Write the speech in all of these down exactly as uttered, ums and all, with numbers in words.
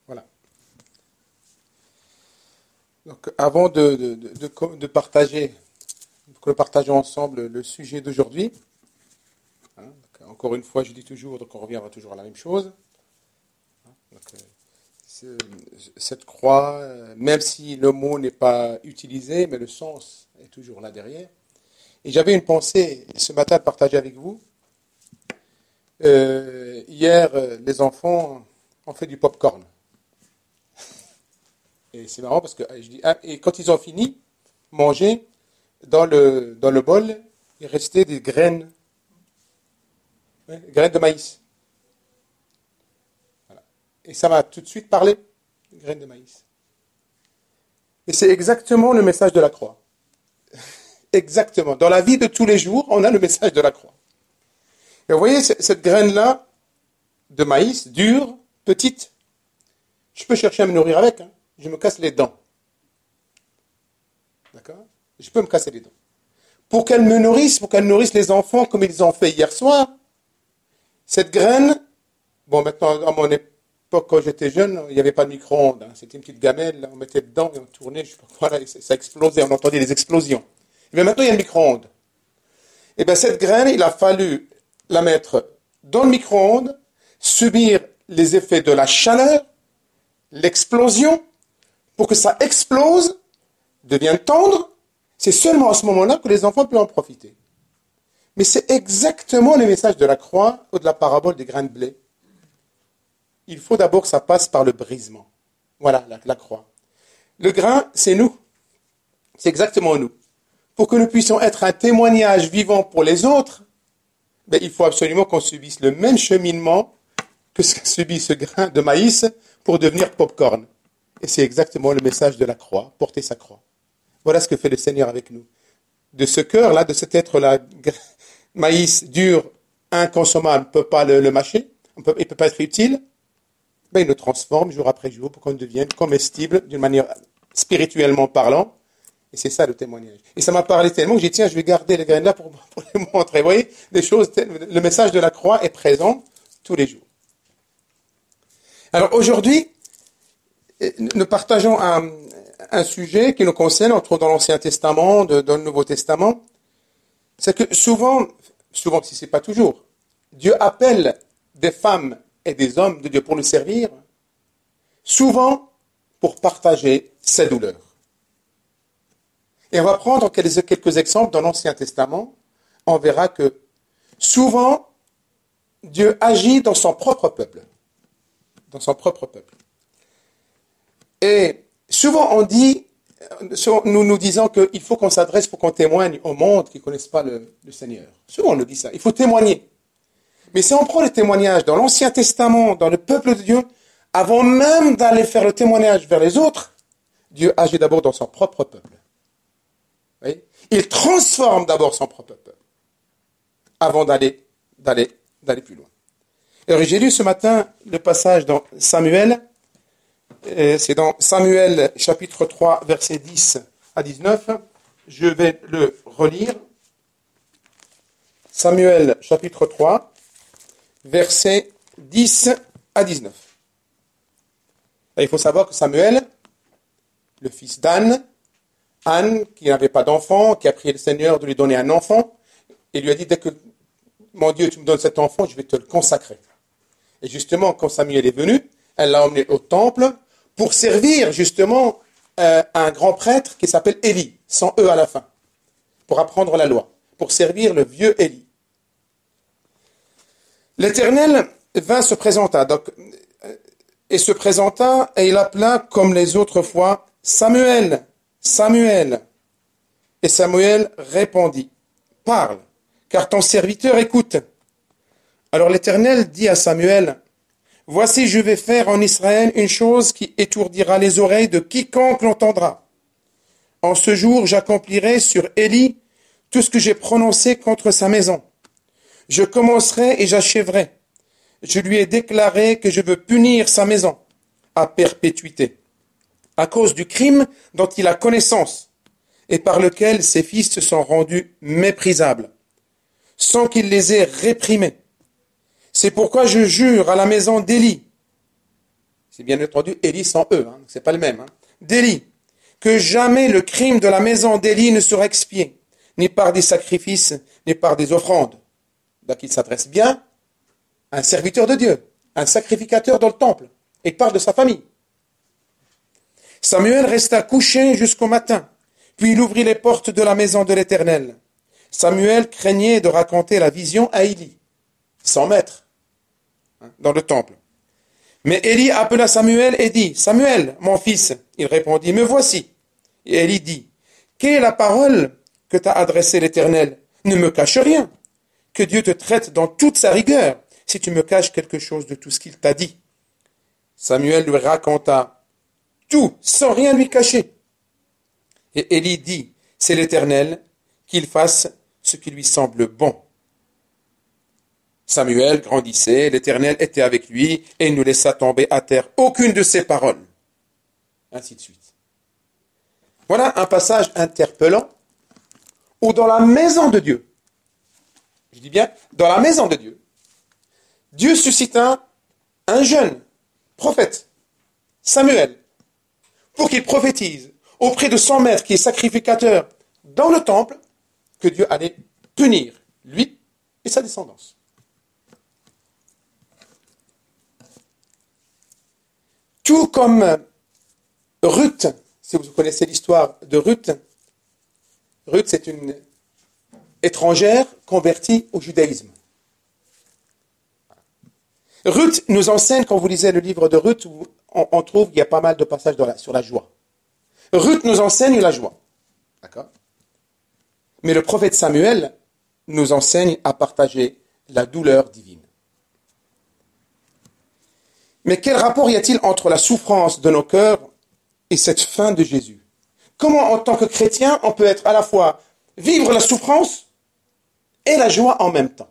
Voilà. Donc, avant de, de, de, de, de partager, que nous partageons ensemble le sujet d'aujourd'hui, hein, donc, encore une fois, je dis toujours, donc on reviendra toujours à la même chose. Donc, euh, cette croix, euh, même si le mot n'est pas utilisé, mais le sens est toujours là derrière. Et j'avais une pensée ce matin à partager avec vous. Euh, hier, euh, les enfants ont fait du pop-corn. Et c'est marrant parce que je dis, ah, et quand ils ont fini manger, dans le, dans le bol, il restait des graines, ouais, des graines de maïs. Voilà. Et ça m'a tout de suite parlé, des graines de maïs. Et c'est exactement le message de la croix. Exactement. Dans la vie de tous les jours, on a le message de la croix. Et vous voyez, cette graine-là, de maïs, dure, petite, je peux chercher à me nourrir avec, hein. Je me casse les dents. D'accord ? Je peux me casser les dents. Pour qu'elle me nourrisse, pour qu'elle nourrisse les enfants comme ils ont fait hier soir, cette graine, bon maintenant, à mon époque, quand j'étais jeune, il n'y avait pas de micro-ondes, hein. C'était une petite gamelle, là, on mettait dedans et on tournait, je sais pas quoi, là, et ça explosait, on entendait des explosions. Mais maintenant, il y a le micro-ondes. Et bien cette graine, il a fallu la mettre dans le micro-ondes, subir les effets de la chaleur, l'explosion, pour que ça explose, devienne tendre. C'est seulement à ce moment-là que les enfants peuvent en profiter. Mais c'est exactement le message de la croix ou de la parabole des grains de blé. Il faut d'abord que ça passe par le brisement. Voilà, la, la croix. Le grain, c'est nous. C'est exactement nous. Pour que nous puissions être un témoignage vivant pour les autres, ben, il faut absolument qu'on subisse le même cheminement que ce qu'a subi ce grain de maïs pour devenir pop-corn. Et c'est exactement le message de la croix, porter sa croix. Voilà ce que fait le Seigneur avec nous. De ce cœur-là, de cet être-là, maïs dur, inconsommable, on ne peut pas le, le mâcher, on peut, il ne peut pas être utile, ben, il le transforme jour après jour pour qu'on devienne comestible d'une manière spirituellement parlant. Et c'est ça le témoignage. Et ça m'a parlé tellement que j'ai dit, tiens, je vais garder les graines là pour, pour les montrer. Vous voyez, des choses, le message de la croix est présent tous les jours. Alors aujourd'hui, nous partageons un, un sujet qui nous concerne, entre dans l'Ancien Testament, de, dans le Nouveau Testament. C'est que souvent, souvent si ce n'est pas toujours, Dieu appelle des femmes et des hommes de Dieu pour le servir, souvent pour partager ses douleurs. Et on va prendre quelques, quelques exemples dans l'Ancien Testament. On verra que souvent, Dieu agit dans son propre peuple. Dans son propre peuple. Et souvent on dit, nous nous disons qu'il faut qu'on s'adresse pour qu'on témoigne au monde qui ne connaissent pas le, le Seigneur. Souvent on le dit ça, il faut témoigner. Mais si on prend le témoignage dans l'Ancien Testament, dans le peuple de Dieu, avant même d'aller faire le témoignage vers les autres, Dieu agit d'abord dans son propre peuple. Vous voyez ? Il transforme d'abord son propre peuple avant d'aller, d'aller, d'aller plus loin. Alors j'ai lu ce matin le passage dans Samuel. C'est dans Samuel chapitre trois, versets dix à dix-neuf. Je vais le relire. Samuel chapitre trois, versets dix à dix-neuf. Et il faut savoir que Samuel, le fils d'Anne, Anne, qui n'avait pas d'enfant, qui a prié le Seigneur de lui donner un enfant, et lui a dit, dès que, mon Dieu, tu me donnes cet enfant, je vais te le consacrer. Et justement, quand Samuel est venu, elle l'a emmené au temple, pour servir justement euh, un grand prêtre qui s'appelle Élie, sans E à la fin, pour apprendre la loi, pour servir le vieux Élie. L'Éternel vint se présenta, donc, euh, et se présenta, et il appela comme les autres fois, Samuel, Samuel. Et Samuel répondit, parle, car ton serviteur écoute. Alors l'Éternel dit à Samuel, voici, je vais faire en Israël une chose qui étourdira les oreilles de quiconque l'entendra. En ce jour, j'accomplirai sur Élie tout ce que j'ai prononcé contre sa maison. Je commencerai et j'achèverai. Je lui ai déclaré que je veux punir sa maison à perpétuité, à cause du crime dont il a connaissance et par lequel ses fils se sont rendus méprisables, sans qu'il les ait réprimés. C'est pourquoi je jure à la maison d'Élie C'est bien entendu Élie sans E, hein, c'est pas le même. Hein. D'Élie, que jamais le crime de la maison d'Élie ne sera expié, ni par des sacrifices, ni par des offrandes. Donc il s'adresse bien à un serviteur de Dieu, un sacrificateur dans le temple. Il parle de sa famille. Samuel resta couché jusqu'au matin, puis il ouvrit les portes de la maison de l'Éternel. Samuel craignait de raconter la vision à Élie, son maître, dans le temple. Mais Élie appela Samuel et dit, « Samuel, mon fils !» Il répondit, « Me voici. » Et Élie dit, « Quelle est la parole que t'a adressée l'Éternel ? Ne me cache rien. Que Dieu te traite dans toute sa rigueur, si tu me caches quelque chose de tout ce qu'il t'a dit. » Samuel lui raconta tout, sans rien lui cacher. Et Élie dit, « C'est l'Éternel, qu'il fasse ce qui lui semble bon. » Samuel grandissait, l'Éternel était avec lui, et il ne laissa tomber à terre aucune de ses paroles. Ainsi de suite. Voilà un passage interpellant, où dans la maison de Dieu, je dis bien, dans la maison de Dieu, Dieu suscita un jeune prophète, Samuel, pour qu'il prophétise auprès de son maître qui est sacrificateur dans le temple, que Dieu allait punir lui et sa descendance. Tout comme Ruth, si vous connaissez l'histoire de Ruth, Ruth c'est une étrangère convertie au judaïsme. Ruth nous enseigne, quand vous lisez le livre de Ruth, on, on trouve qu'il y a pas mal de passages dans la, sur la joie. Ruth nous enseigne la joie. D'accord ? Mais le prophète Samuel nous enseigne à partager la douleur divine. Mais quel rapport y a-t-il entre la souffrance de nos cœurs et cette fin de Jésus ? Comment, en tant que chrétien, on peut être à la fois vivre la souffrance et la joie en même temps ?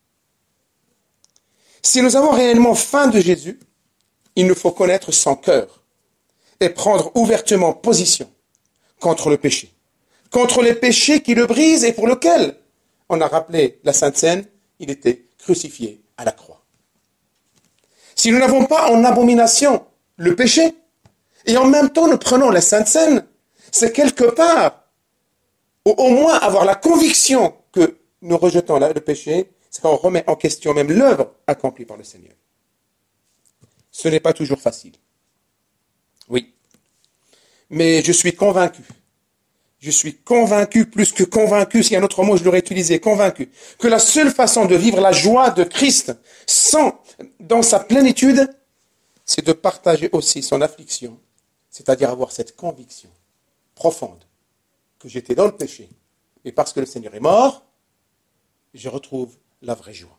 Si nous avons réellement faim de Jésus, il nous faut connaître son cœur et prendre ouvertement position contre le péché, contre les péchés qui le brisent et pour lesquels, on a rappelé la Sainte Seine, il était crucifié à la croix. Si nous n'avons pas en abomination le péché, et en même temps nous prenons la Sainte Seine, c'est quelque part, ou au moins avoir la conviction que nous rejetons le péché, c'est qu'on remet en question même l'œuvre accomplie par le Seigneur. Ce n'est pas toujours facile. Oui. Mais je suis convaincu, je suis convaincu, plus que convaincu, s'il y a un autre mot, je l'aurais utilisé, convaincu, que la seule façon de vivre la joie de Christ sans, dans sa plénitude, c'est de partager aussi son affliction, c'est-à-dire avoir cette conviction profonde que j'étais dans le péché, et parce que le Seigneur est mort, je retrouve la vraie joie.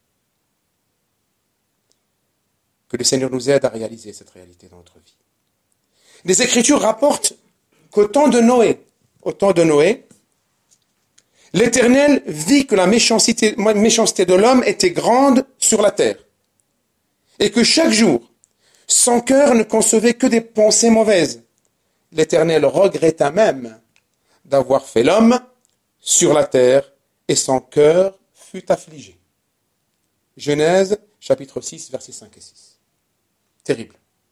Que le Seigneur nous aide à réaliser cette réalité dans notre vie. Les Écritures rapportent qu'au temps de Noé, au temps de Noé, l'Éternel vit que la méchanceté, méchanceté de l'homme était grande sur la terre, et que chaque jour, son cœur ne concevait que des pensées mauvaises. L'Éternel regretta même d'avoir fait l'homme sur la terre, et son cœur fut affligé. Genèse, chapitre six, versets cinq et six. Terrible.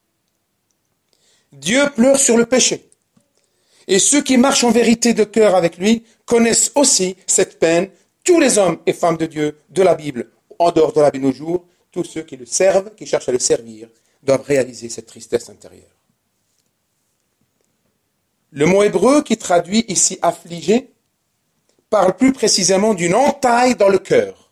Dieu pleure sur le péché. Et ceux qui marchent en vérité de cœur avec lui connaissent aussi cette peine. Tous les hommes et femmes de Dieu de la Bible, en dehors de la Bible nos jours, tous ceux qui le servent, qui cherchent à le servir, doivent réaliser cette tristesse intérieure. Le mot hébreu qui traduit ici affligé parle plus précisément d'une entaille dans le cœur.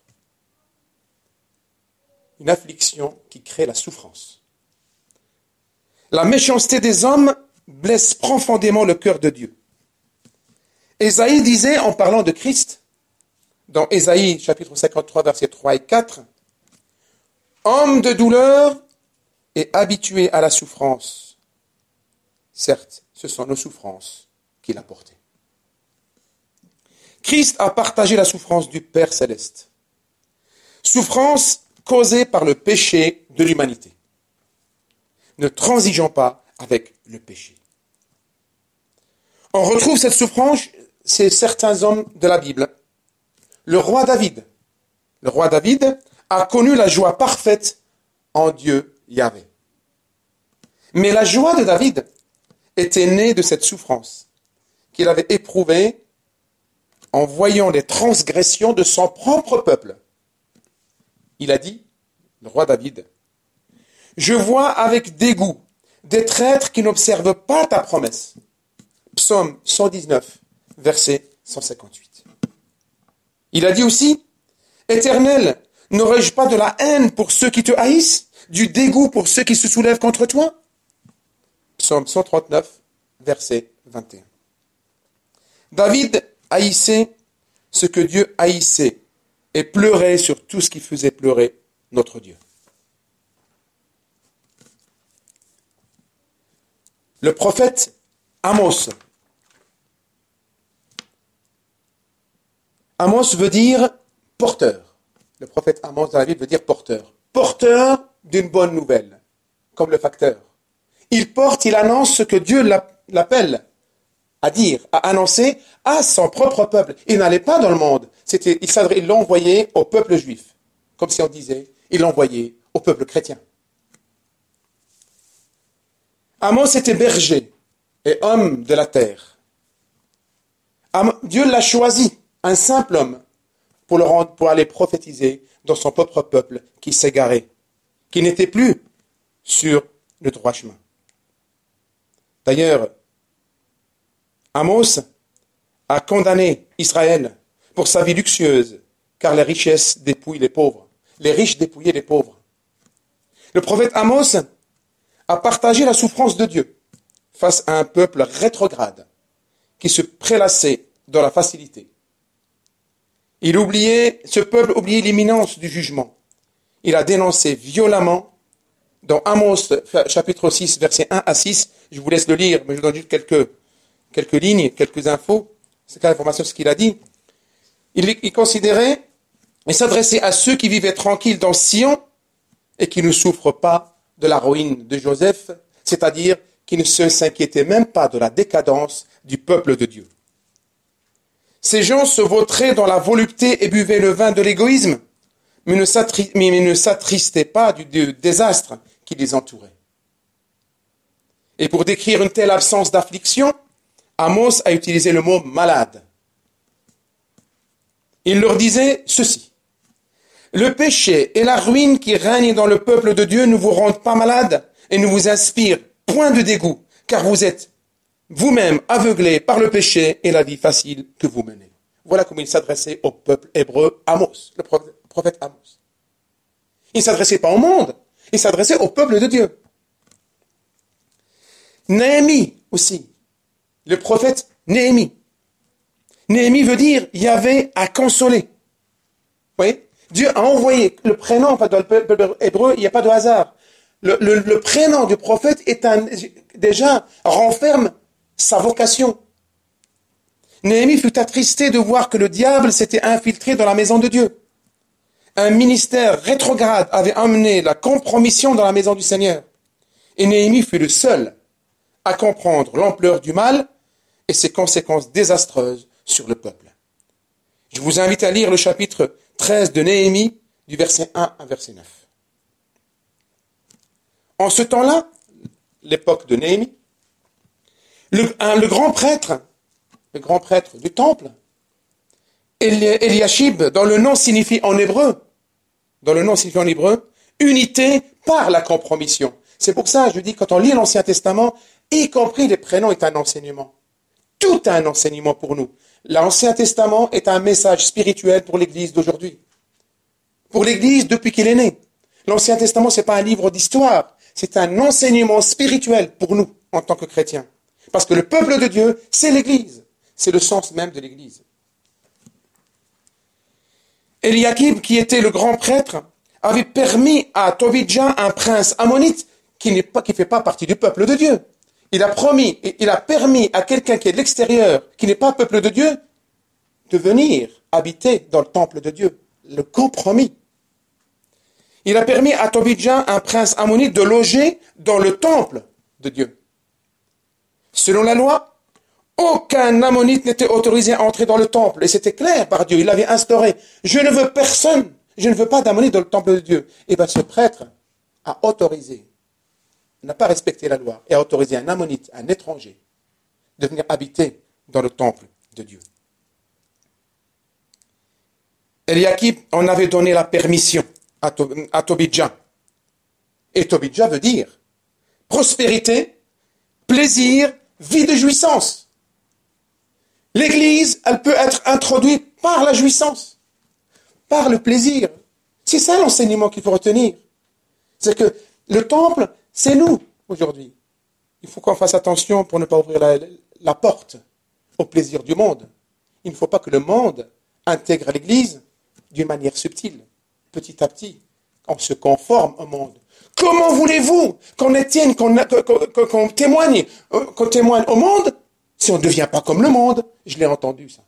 Une affliction qui crée la souffrance. La méchanceté des hommes blesse profondément le cœur de Dieu. Ésaïe disait, en parlant de Christ, dans Ésaïe chapitre cinquante-trois, versets trois et quatre, « Homme de douleur et habitué à la souffrance. Certes, ce sont nos souffrances qu'il a portées. » Christ a partagé la souffrance du Père céleste. Souffrance causée par le péché de l'humanité. Ne transigeons pas avec le péché. On retrouve cette souffrance chez certains hommes de la Bible. Le roi David. Le roi David a connu la joie parfaite en Dieu Yahvé. Mais la joie de David était née de cette souffrance qu'il avait éprouvée en voyant les transgressions de son propre peuple. Il a dit, le roi David, « Je vois avec dégoût des traîtres qui n'observent pas ta promesse. » Psaume cent dix-neuf, verset cent cinquante-huit. Il a dit aussi, « Éternel, n'aurais-je pas de la haine pour ceux qui te haïssent, du dégoût pour ceux qui se soulèvent contre toi ?» Psaume cent trente-neuf, verset vingt et un. David haïssait ce que Dieu haïssait et pleurait sur tout ce qui faisait pleurer notre Dieu. Le prophète Amos. Amos veut dire porteur. Le prophète Amos dans la Bible veut dire porteur. Porteur d'une bonne nouvelle, comme le facteur. Il porte, il annonce ce que Dieu l'appelle à dire, à annoncer à son propre peuple. Il n'allait pas dans le monde. C'était, il, il l'envoyait au peuple juif. Comme si on disait, il l'envoyait au peuple chrétien. Amos était berger et homme de la terre. Dieu l'a choisi, un simple homme, pour, le rendre, pour aller prophétiser dans son propre peuple qui s'égarait, qui n'était plus sur le droit chemin. D'ailleurs, Amos a condamné Israël pour sa vie luxueuse, car les richesses dépouillent les pauvres. Les riches dépouillaient les pauvres. Le prophète Amos a partagé la souffrance de Dieu face à un peuple rétrograde qui se prélassait dans la facilité. Il oubliait, ce peuple oubliait l'imminence du jugement. Il a dénoncé violemment dans Amos chapitre six, versets un à six, je vous laisse le lire, mais je vous donne juste quelques, quelques lignes, quelques infos. C'est l'information de ce qu'il a dit. Il, il considérait et s'adressait à ceux qui vivaient tranquilles dans Sion et qui ne souffrent pas de la ruine de Joseph, c'est-à-dire qui ne se s'inquiétaient même pas de la décadence du peuple de Dieu. Ces gens se vautraient dans la volupté et buvaient le vin de l'égoïsme, mais ne, s'attri- mais ne s'attristaient pas du, du désastre qui les entourait. Et pour décrire une telle absence d'affliction, Amos a utilisé le mot « malade ». Il leur disait ceci. « Le péché et la ruine qui règnent dans le peuple de Dieu ne vous rendent pas malade et ne vous inspirent point de dégoût, car vous êtes vous-même aveuglés par le péché et la vie facile que vous menez. » Voilà comment il s'adressait au peuple hébreu Amos, le prophète Amos. Il ne s'adressait pas au monde, il s'adressait au peuple de Dieu. Néhémie aussi, le prophète Néhémie. Néhémie veut dire Yahvé a consolé. Vous voyez, Dieu a envoyé le prénom, enfin dans le peuple hébreu, il n'y a pas de hasard. Le, le, le prénom du prophète est un, déjà renferme sa vocation. Néhémie fut attristé de voir que le diable s'était infiltré dans la maison de Dieu. Un ministère rétrograde avait amené la compromission dans la maison du Seigneur. Et Néhémie fut le seul à comprendre l'ampleur du mal et ses conséquences désastreuses sur le peuple. Je vous invite à lire le chapitre treize de Néhémie, du verset un à verset neuf. En ce temps-là, l'époque de Néhémie, le, un, le grand prêtre, le grand prêtre du temple, Eliashib, dont le nom signifie en hébreu, dont le nom signifie en hébreu, unité par la compromission. C'est pour ça, je dis, quand on lit l'Ancien Testament, y compris les prénoms est un enseignement. Tout un enseignement pour nous. L'Ancien Testament est un message spirituel pour l'Église d'aujourd'hui. Pour l'Église depuis qu'il est né. L'Ancien Testament, ce n'est pas un livre d'histoire. C'est un enseignement spirituel pour nous, en tant que chrétiens. Parce que le peuple de Dieu, c'est l'Église. C'est le sens même de l'Église. Eliakim, qui était le grand prêtre, avait permis à Tobidja, un prince ammonite, qui ne fait pas partie du peuple de Dieu. Il a promis, et il a permis à quelqu'un qui est de l'extérieur, qui n'est pas peuple de Dieu, de venir habiter dans le temple de Dieu. Le compromis. Il a permis à Tobidja, un prince ammonite, de loger dans le temple de Dieu. Selon la loi, aucun ammonite n'était autorisé à entrer dans le temple. Et c'était clair par Dieu, il l'avait instauré. Je ne veux personne, je ne veux pas d'ammonite dans le temple de Dieu. Et bien ce prêtre a autorisé n'a pas respecté la loi et a autorisé un ammonite, un étranger, de venir habiter dans le temple de Dieu. Eliakim en avait donné la permission à, to- à Tobidja. Et Tobidja veut dire prospérité, plaisir, vie de jouissance. L'église, elle peut être introduite par la jouissance, par le plaisir. C'est ça l'enseignement qu'il faut retenir. C'est que le temple, c'est nous aujourd'hui. Il faut qu'on fasse attention pour ne pas ouvrir la, la porte au plaisir du monde. Il ne faut pas que le monde intègre l'église d'une manière subtile, petit à petit. On se conforme au monde. Comment voulez-vous qu'on tienne, qu'on, qu'on, qu'on témoigne, qu'on témoigne au monde si on ne devient pas comme le monde? Je l'ai entendu, ça.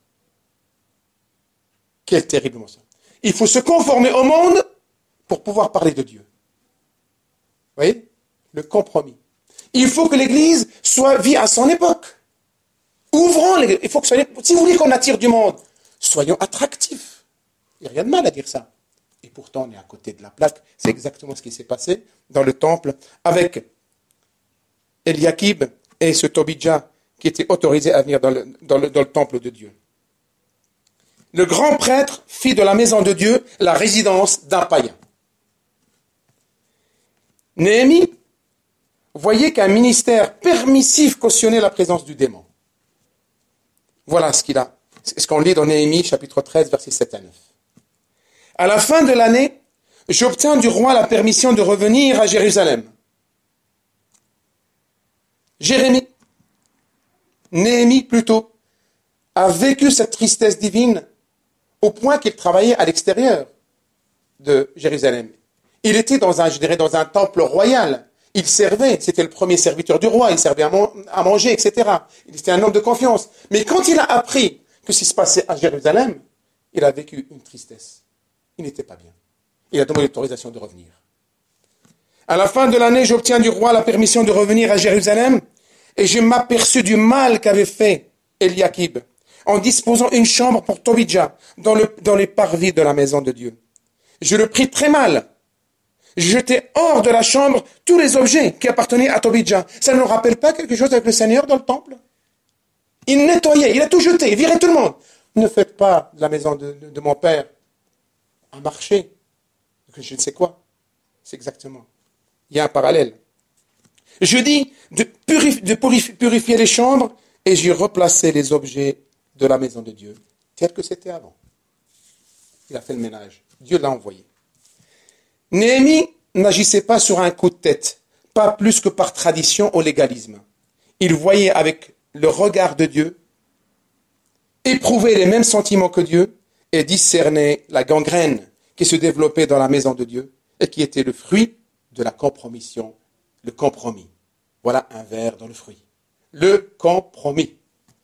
Quel terrible mot, ça. Il faut se conformer au monde pour pouvoir parler de Dieu. Vous voyez? Le compromis. Il faut que l'Église soit vie à son époque. Ouvrons l'Église. Il faut que soyez, si vous voulez qu'on attire du monde, soyons attractifs. Il n'y a rien de mal à dire ça. Et pourtant, on est à côté de la plaque. C'est exactement ce qui s'est passé dans le temple avec Eliakim et ce Tobidja qui était autorisé à venir dans le, dans le, dans le temple de Dieu. Le grand prêtre fit de la maison de Dieu la résidence d'un païen. Néhémie voyait qu'un ministère permissif cautionnait la présence du démon. Voilà ce qu'il a, ce qu'on lit dans Néhémie, chapitre treize, versets sept à neuf. À la fin de l'année, j'obtins du roi la permission de revenir à Jérusalem. Jérémie, Néhémie plutôt, a vécu cette tristesse divine au point qu'il travaillait à l'extérieur de Jérusalem. Il était dans un, je dirais, dans un temple royal. Il servait, c'était le premier serviteur du roi, il servait à, man- à manger, et cetera. Il était un homme de confiance. Mais quand il a appris que ce qui se passait à Jérusalem, il a vécu une tristesse. Il n'était pas bien. Il a demandé l'autorisation de revenir. À la fin de l'année, j'obtiens du roi la permission de revenir à Jérusalem et je m'aperçus du mal qu'avait fait Eliakim en disposant une chambre pour Tobidja dans, le, dans les parvis de la maison de Dieu. Je le pris très mal. Je jetai hors de la chambre tous les objets qui appartenaient à Tobidja. Ça ne nous rappelle pas quelque chose avec le Seigneur dans le temple? Il nettoyait, il a tout jeté, il virait tout le monde. Ne faites pas de la maison de, de, de mon père un marché, je ne sais quoi. C'est exactement. Il y a un parallèle. Je dis de, purif, de purifier, purifier les chambres et j'y replaçais les objets de la maison de Dieu, tel que c'était avant. Il a fait le ménage. Dieu l'a envoyé. Néhémie n'agissait pas sur un coup de tête, pas plus que par tradition au légalisme. Il voyait avec le regard de Dieu, éprouvait les mêmes sentiments que Dieu et discernait la gangrène qui se développait dans la maison de Dieu et qui était le fruit de la compromission, le compromis. Voilà un vers dans le fruit. Le compromis.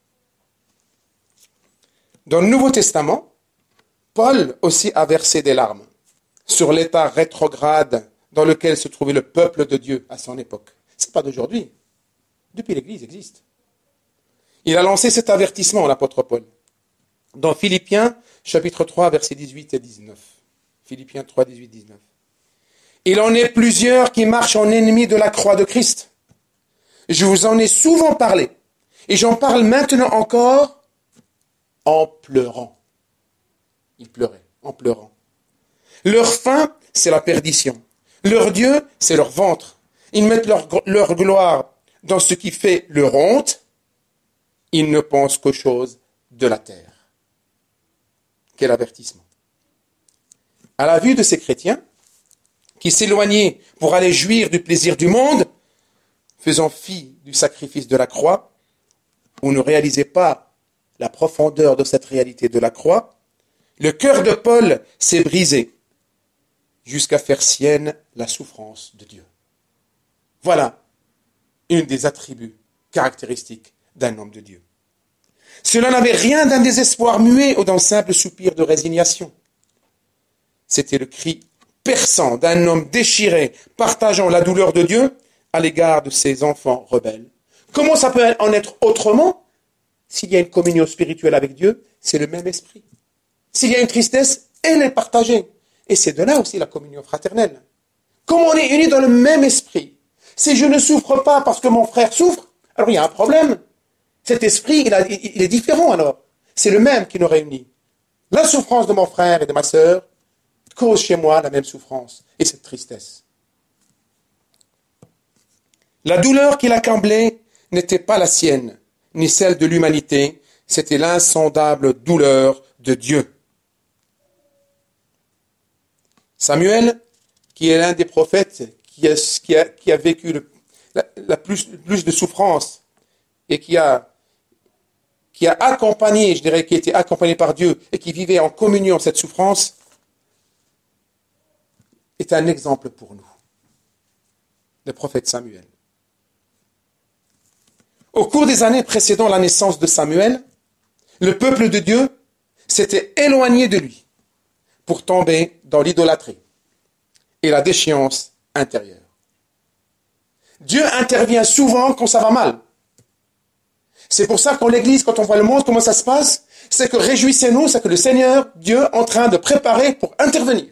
Dans le Nouveau Testament, Paul aussi a versé des larmes sur l'état rétrograde dans lequel se trouvait le peuple de Dieu à son époque. Ce n'est pas d'aujourd'hui. Depuis l'Église existe. Il a lancé cet avertissement, l'apôtre Paul, dans Philippiens, chapitre trois, versets dix-huit et dix-neuf. Philippiens trois, dix-huit, dix-neuf. Il en est plusieurs qui marchent en ennemis de la croix de Christ. Je vous en ai souvent parlé, et j'en parle maintenant encore en pleurant. Il pleurait, en pleurant. Leur fin, c'est la perdition. Leur Dieu, c'est leur ventre. Ils mettent leur, leur gloire dans ce qui fait leur honte. Ils ne pensent qu'aux choses de la terre. Quel avertissement. À la vue de ces chrétiens qui s'éloignaient pour aller jouir du plaisir du monde, faisant fi du sacrifice de la croix, ou ne réalisaient pas la profondeur de cette réalité de la croix, le cœur de Paul s'est brisé jusqu'à faire sienne la souffrance de Dieu. Voilà une des attributs caractéristiques d'un homme de Dieu. Cela n'avait rien d'un désespoir muet ou d'un simple soupir de résignation. C'était le cri perçant d'un homme déchiré, partageant la douleur de Dieu à l'égard de ses enfants rebelles. Comment ça peut en être autrement? S'il y a une communion spirituelle avec Dieu, c'est le même esprit. S'il y a une tristesse, elle est partagée. Et c'est de là aussi la communion fraternelle. Comme on est unis dans le même esprit, Si je ne souffre pas parce que mon frère souffre, alors il y a un problème. Cet esprit, il, a, il est différent alors. C'est le même qui nous réunit. La souffrance de mon frère et de ma sœur cause chez moi la même souffrance et cette tristesse. La douleur qui l'accablait n'était pas la sienne, ni celle de l'humanité, c'était l'insondable douleur de Dieu. Samuel, qui est l'un des prophètes qui a, qui a, qui a vécu le, la, la plus, plus de souffrance et qui a, qui a accompagné, je dirais, qui était accompagné par Dieu et qui vivait en communion cette souffrance, est un exemple pour nous, le prophète Samuel. Au cours des années précédant la naissance de Samuel, le peuple de Dieu s'était éloigné de lui pour tomber dans l'idolâtrie et la déchéance intérieure. Dieu intervient souvent quand ça va mal. C'est pour ça qu'en l'église, quand on voit le monde, comment ça se passe, c'est que réjouissez-nous, c'est que le Seigneur, Dieu, est en train de préparer pour intervenir.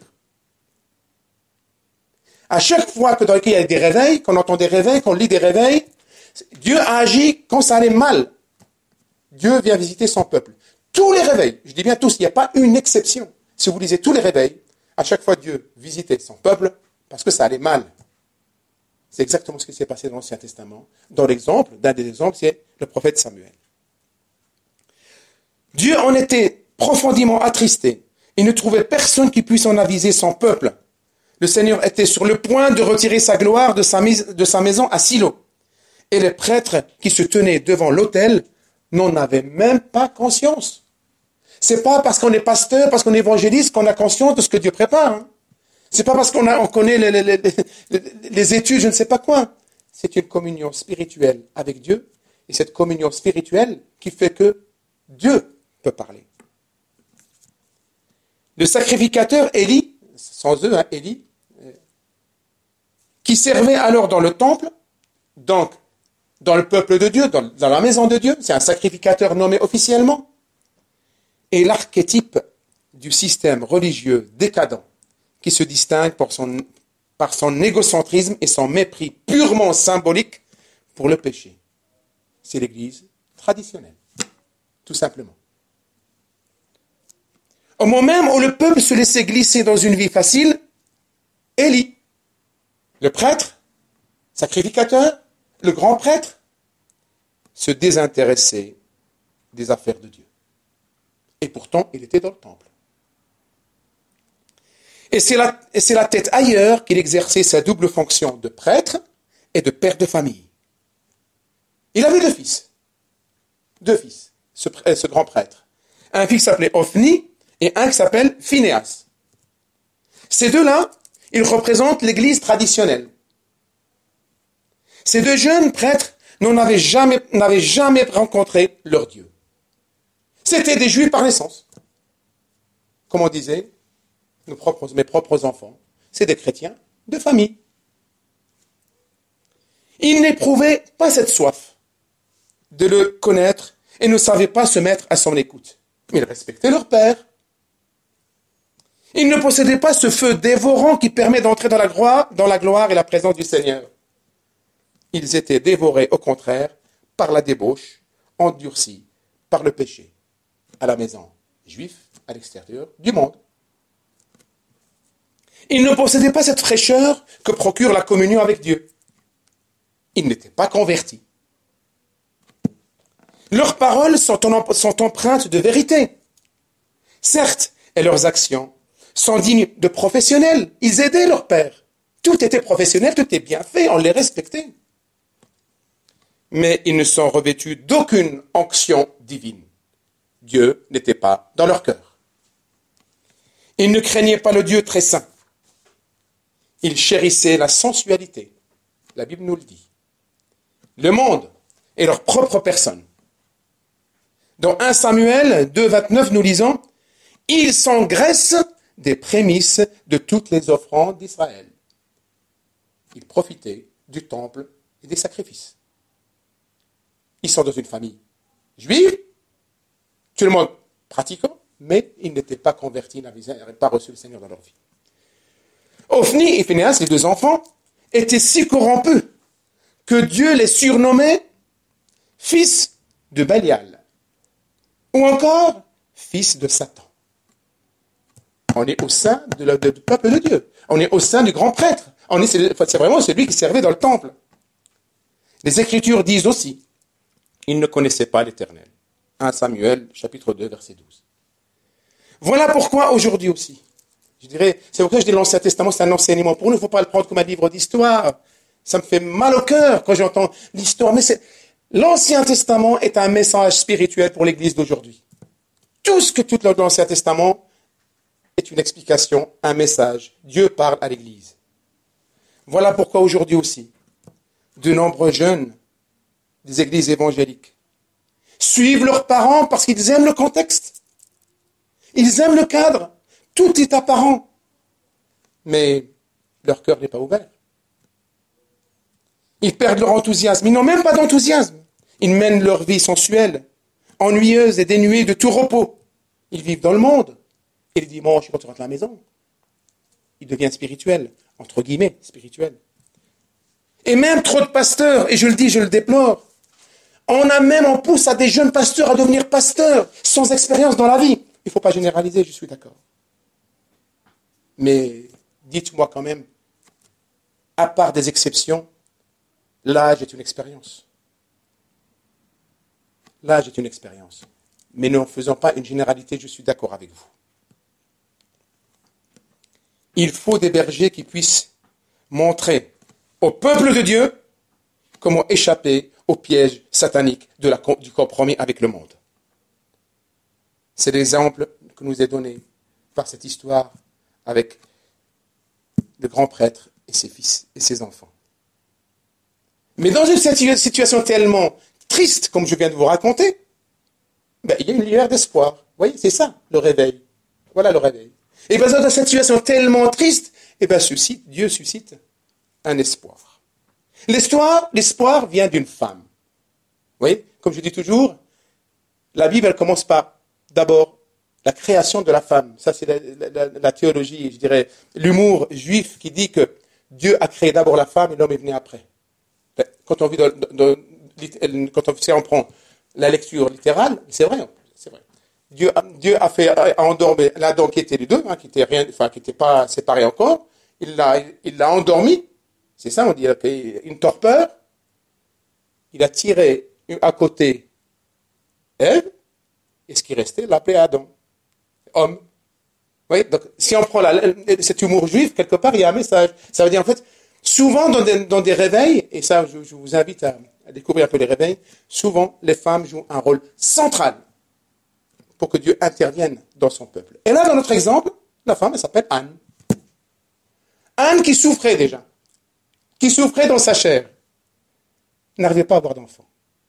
À chaque fois que dans lequel il y a des réveils, qu'on entend des réveils, qu'on lit des réveils, Dieu a agi quand ça allait mal. Dieu vient visiter son peuple. Tous les réveils, je dis bien tous, il n'y a pas une exception. Si vous lisez tous les réveils, à chaque fois Dieu visitait son peuple parce que ça allait mal. C'est exactement ce qui s'est passé dans l'Ancien Testament. Dans l'exemple, d'un des exemples, c'est le prophète Samuel. Dieu en était profondément attristé. Il ne trouvait personne qui puisse en aviser son peuple. Le Seigneur était sur le point de retirer sa gloire de sa, mise, de sa maison à Silo. Et les prêtres qui se tenaient devant l'autel n'en avaient même pas conscience. C'est pas parce qu'on est pasteur, parce qu'on est évangéliste qu'on a conscience de ce que Dieu prépare. Hein. C'est pas parce qu'on a, on connaît les, les, les, les études, je ne sais pas quoi. C'est une communion spirituelle avec Dieu. Et cette communion spirituelle qui fait que Dieu peut parler. Le sacrificateur Élie, sans eux, hein, Élie, euh, qui servait alors dans le temple, donc dans le peuple de Dieu, dans, dans la maison de Dieu, c'est un sacrificateur nommé officiellement, est l'archétype du système religieux décadent qui se distingue par son, par son égocentrisme et son mépris purement symbolique pour le péché. C'est l'Église traditionnelle, tout simplement. Au moment même où le peuple se laissait glisser dans une vie facile, Élie, le prêtre, sacrificateur, le grand prêtre, se désintéressait des affaires de Dieu. Et pourtant, il était dans le temple. Et c'est la, et c'est la tête ailleurs qu'il exerçait sa double fonction de prêtre et de père de famille. Il avait deux fils. Deux fils, ce, ce grand prêtre. Un fils qui s'appelait Ophni et un qui s'appelle Phinéas. Ces deux-là, ils représentent l'Église traditionnelle. Ces deux jeunes prêtres n'avaient jamais, n'avaient jamais rencontré leur Dieu. C'était des Juifs par naissance. Comme on disait, nos propres, mes propres enfants, c'est des chrétiens de famille. Ils n'éprouvaient pas cette soif de le connaître et ne savaient pas se mettre à son écoute. Mais ils respectaient leur père. Ils ne possédaient pas ce feu dévorant qui permet d'entrer dans la gloire, dans la gloire et la présence du Seigneur. Ils étaient dévorés, au contraire, par la débauche, endurcis par le péché, à la maison juif, à l'extérieur du monde. Ils ne possédaient pas cette fraîcheur que procure la communion avec Dieu. Ils n'étaient pas convertis. Leurs paroles sont, en, sont empreintes de vérité. Certes, et leurs actions sont dignes de professionnels. Ils aidaient leur père. Tout était professionnel, tout était bien fait, on les respectait. Mais ils ne sont revêtus d'aucune onction divine. Dieu n'était pas dans leur cœur. Ils ne craignaient pas le Dieu très saint. Ils chérissaient la sensualité. La Bible nous le dit. Le monde et leur propre personne. Dans premier Samuel deux, vingt-neuf, nous lisons « Ils s'engraissent des prémices de toutes les offrandes d'Israël. » Ils profitaient du temple et des sacrifices. Ils sont dans une famille juive, tout le monde pratiquant, mais ils n'étaient pas convertis, n'avaient pas reçu le Seigneur dans leur vie. Ophni et Phinéas, les deux enfants, étaient si corrompus que Dieu les surnommait fils de Belial ou encore fils de Satan. On est au sein de la, de, du peuple de Dieu. On est au sein du grand prêtre. On est, c'est, c'est vraiment celui qui servait dans le temple. Les Écritures disent aussi, ils ne connaissaient pas l'Éternel. premier Samuel, chapitre deux, verset douze. Voilà pourquoi aujourd'hui aussi, je dirais, c'est pourquoi je dis l'Ancien Testament, c'est un enseignement pour nous. Il ne faut pas le prendre comme un livre d'histoire. Ça me fait mal au cœur quand j'entends l'histoire. Mais c'est, l'Ancien Testament est un message spirituel pour l'Église d'aujourd'hui. Tout ce que tout l'Ancien Testament est une explication, un message. Dieu parle à l'Église. Voilà pourquoi aujourd'hui aussi, de nombreux jeunes des églises évangéliques suivent leurs parents parce qu'ils aiment le contexte. Ils aiment le cadre. Tout est apparent. Mais leur cœur n'est pas ouvert. Ils perdent leur enthousiasme. Ils n'ont même pas d'enthousiasme. Ils mènent leur vie sensuelle, ennuyeuse et dénuée de tout repos. Ils vivent dans le monde. Et le dimanche, quand ils rentrent à la maison, ils deviennent spirituels, entre guillemets, spirituels. Et même trop de pasteurs, et je le dis, je le déplore, on a même, on pousse à des jeunes pasteurs à devenir pasteurs, sans expérience dans la vie. Il ne faut pas généraliser, je suis d'accord. Mais dites-moi quand même, à part des exceptions, l'âge est une expérience. L'âge est une expérience. Mais ne faisons pas une généralité, je suis d'accord avec vous. Il faut des bergers qui puissent montrer au peuple de Dieu comment échapper au piège satanique de la, du compromis avec le monde. C'est l'exemple que nous est donné par cette histoire avec le grand prêtre et ses fils et ses enfants. Mais dans une situation tellement triste, comme je viens de vous raconter, ben, il y a une lueur d'espoir. Vous voyez, c'est ça, le réveil. Voilà le réveil. Et bien, dans cette situation tellement triste, et ben, suscite, Dieu suscite un espoir. L'espoir, l'espoir vient d'une femme. Vous voyez, comme je dis toujours, la Bible, elle commence par, d'abord, la création de la femme. Ça, c'est la, la, la théologie, je dirais, l'humour juif qui dit que Dieu a créé d'abord la femme et l'homme est venu après. Quand on vit dans, dans, quand on, si on prend la lecture littérale, c'est vrai, c'est vrai. Dieu a, Dieu a fait a endormi l'Adam qui était les deux, hein, qui était rien, enfin qui n'était pas séparé encore. Il l'a, il l'a endormi. C'est ça, on dit, une torpeur. Il a tiré à côté Ève, et ce qui restait, l'appelait Adam, homme. Vous voyez, donc si on prend la, cet humour juif, quelque part, il y a un message. Ça veut dire en fait, souvent dans des, dans des réveils, et ça, je, je vous invite à, à découvrir un peu les réveils. Souvent, les femmes jouent un rôle central pour que Dieu intervienne dans son peuple. Et là, dans notre exemple, la femme, elle s'appelle Anne. Anne qui souffrait déjà, qui souffrait dans sa chair, n'arrivait pas à avoir d'enfant.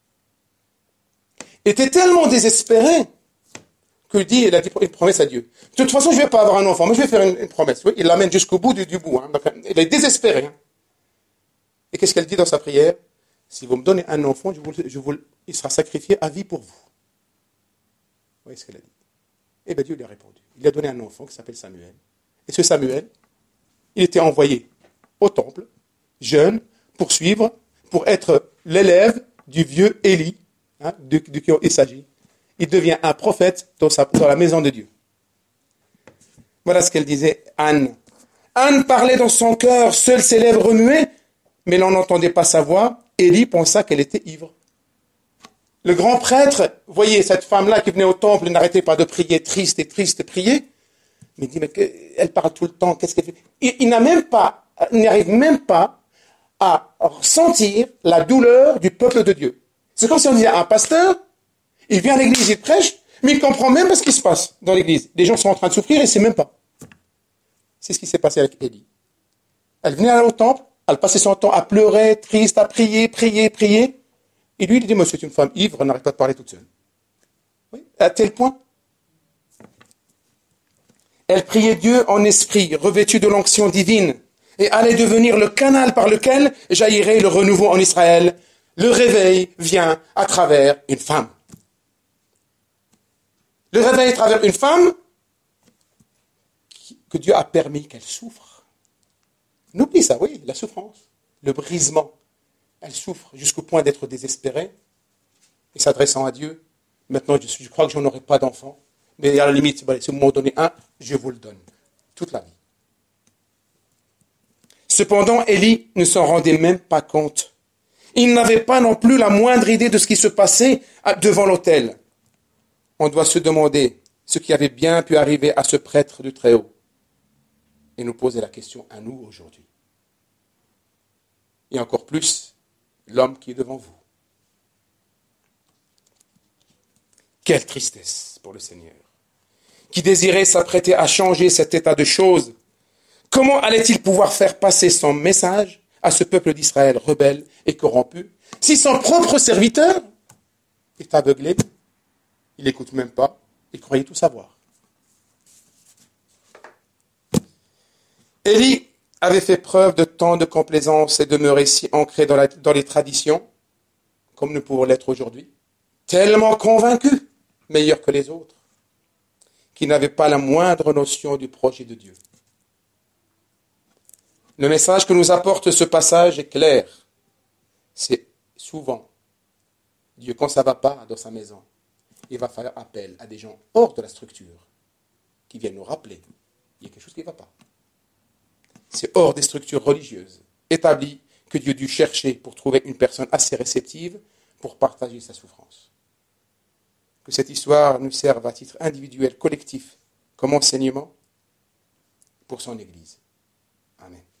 Était tellement désespérée que dit, elle a dit une promesse à Dieu. De toute façon, je ne vais pas avoir un enfant, mais je vais faire une, une promesse. Oui, il l'amène jusqu'au bout du, du bout. Hein. Donc, elle est désespérée. Hein. Et qu'est-ce qu'elle dit dans sa prière? Si vous me donnez un enfant, je vous, je vous, il sera sacrifié à vie pour vous. Vous voyez ce qu'elle a dit? Eh bien, Dieu lui a répondu. Il lui a donné un enfant qui s'appelle Samuel. Et ce Samuel, il était envoyé au temple, jeune, pour suivre, pour être l'élève du vieux Élie, hein, de, de qui il s'agit. Il devient un prophète dans, sa, dans la maison de Dieu. Voilà ce qu'elle disait, Anne. Anne parlait dans son cœur, seules ses lèvres remuaient, mais l'on n'entendait pas sa voix. Élie pensa qu'elle était ivre. Le grand prêtre, voyez, cette femme-là qui venait au temple, n'arrêtait pas de prier, triste et triste et prier. Mais il dit, mais elle parle tout le temps, qu'est-ce qu'elle fait? Il, il n'a même pas, il n'arrive même pas à ressentir la douleur du peuple de Dieu. C'est comme si on disait à un pasteur, il vient à l'église, il prêche, mais il comprend même pas ce qui se passe dans l'église. Les gens sont en train de souffrir et il ne sait même pas. C'est ce qui s'est passé avec Élie. Elle venait au temple, elle passait son temps à pleurer, triste, à prier, prier, prier. Et lui, il dit, moi, c'est une femme ivre, elle n'arrête pas de parler toute seule. Oui, à tel point. Elle priait Dieu en esprit, revêtue de l'onction divine, et allait devenir le canal par lequel jaillirait le renouveau en Israël. Le réveil vient à travers une femme. Le réveil à travers une femme que Dieu a permis qu'elle souffre. N'oublie ça, oui, la souffrance, le brisement. elle souffre jusqu'au point d'être désespérée et s'adressant à Dieu. Maintenant, je, je crois que je n'aurai pas d'enfant. Mais à la limite, si vous m'en donnez un, je vous le donne. Toute la vie. Cependant, Élie ne s'en rendait même pas compte. Il n'avait pas non plus la moindre idée de ce qui se passait devant l'autel. On doit se demander ce qui avait bien pu arriver à ce prêtre du Très-Haut. Et nous poser la question à nous aujourd'hui. Et encore plus, l'homme qui est devant vous. Quelle tristesse pour le Seigneur, qui désirait s'apprêter à changer cet état de choses. Comment allait-il pouvoir faire passer son message à ce peuple d'Israël rebelle et corrompu, si son propre serviteur est aveuglé, il n'écoute même pas, il croyait tout savoir. Élie avait fait preuve de tant de complaisance et demeurait si ancré dans, la, dans les traditions, comme nous pouvons l'être aujourd'hui, tellement convaincu, meilleur que les autres, qui n'avaient pas la moindre notion du projet de Dieu. Le message que nous apporte ce passage est clair. C'est souvent, Dieu, quand ça ne va pas dans sa maison, il va faire appel à des gens hors de la structure, qui viennent nous rappeler qu'il y a quelque chose qui ne va pas. C'est hors des structures religieuses, établies, que Dieu dut chercher pour trouver une personne assez réceptive pour partager sa souffrance. Que cette histoire nous serve à titre individuel, collectif, comme enseignement pour son Église. Amen.